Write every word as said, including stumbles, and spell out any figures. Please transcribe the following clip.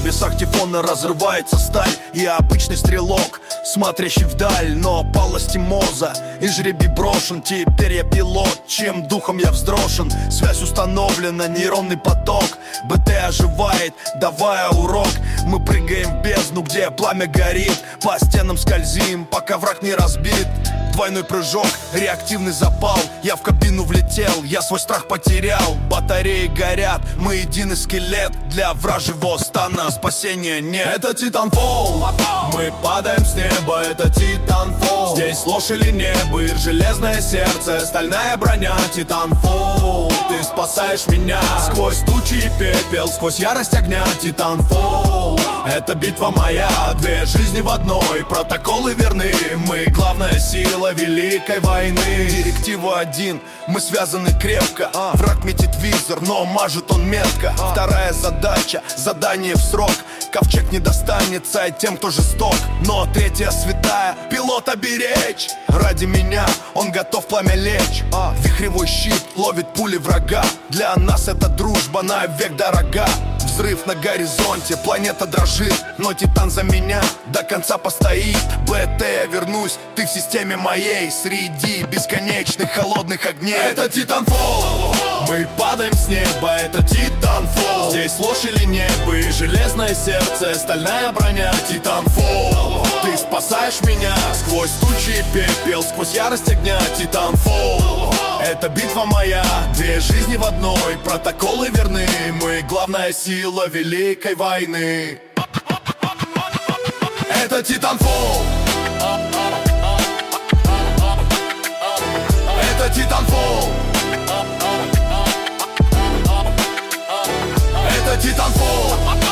небесах тифона разрывается сталь. Я обычный стрелок, смотрящий вдаль, но полости моза и жребий брошен. Теперь я пилот, чем духом я вздрошен. Связь установлена, нейронный поток. БТ оживает, давая урок. Мы прыгаем в бездну, где пламя горит. По стенам скользим, пока враг не разбит. Двойной прыжок, реактивный запал. Я в кабину влетел, я свой страх потерял. Батареи горят, мы единый скелет. Для вражьего стана спасения нет. Это Titanfall, мы падаем с неба, это Titanfall. Здесь ложь или небо, и железное сердце, стальная броня. Titanfall, ты спасаешь меня сквозь тучи и пепел, сквозь ярость огня. Titanfall, это битва моя, две жизни в одной, протоколы верны. Мы главная сила великой войны. Директива один, мы связаны крепко. Враг метит визор, но мажет он метко. Вторая задача, задание в срок. Ковчег не достанется тем, кто жесток. Но третья святая, пилота беречь. Ради меня он готов пламя лечь. Вихревой щит ловит пули врага. Для нас это дружба навек дорога. Взрыв на горизонте, планета дрожит. Но Титан за меня до конца постоит. БТ, я вернусь, ты в системе моей. Среди бесконечных холодных огней. Это Titanfall, мы падаем с неба, это Titanfall. Здесь ложь или небо, и железное сердце, стальная броня. Titanfall, ты спасаешь меня сквозь тучи и пепел, сквозь ярость огня. Titanfall, это битва моя, две жизни в одной, протоколы верны. Мы главная сила великой войны. Это Titanfall, это Titanfall, это Titanfall.